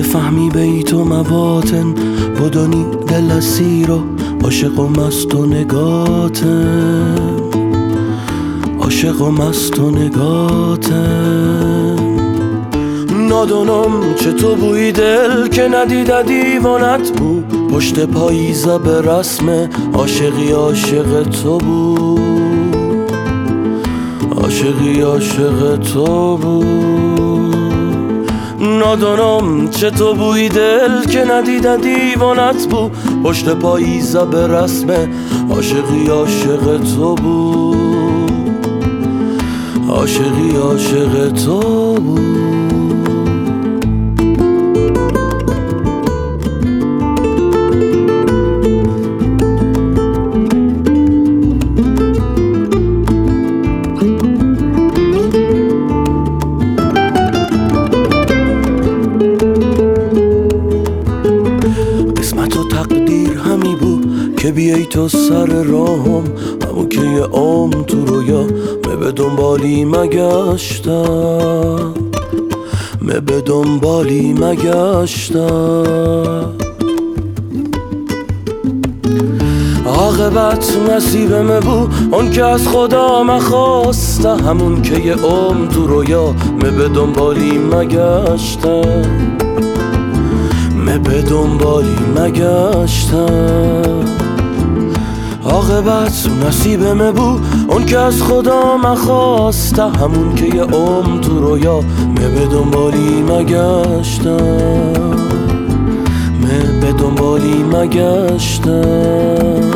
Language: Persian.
بفهمی بیت و مواطن بدانی دل اسیر و عاشق و مست و نگاتم، عاشق و مست و نگاتم. نادانم چه تو بوی دل که ندیده دیوانت بود، پشت پاییزه به رسم عاشقی عاشق تو بود، عاشقی عاشق تو بود. نادانم چه تو بوی دل که ندیده دیوانت بود، پشت پاییزه به رسم عاشقی عاشق تو بود، عاشقی عاشق تو بود. که بیایی تو سر راهم، همون که یه عمر تو رویا به دنبالی مگشتم، به دنبالی مگشتم. عاقبت نصیبم بود اون که از خدا مخواسته، همون که یه عمر تو رویا به دنبالی مگشتم، به دنبالی مگشتم. عاقبت نصیبم بود اون که از خدا مخواسته، همون که یه عمر تو رویا به دنبالی مگشتم، به دنبالی مگشتم.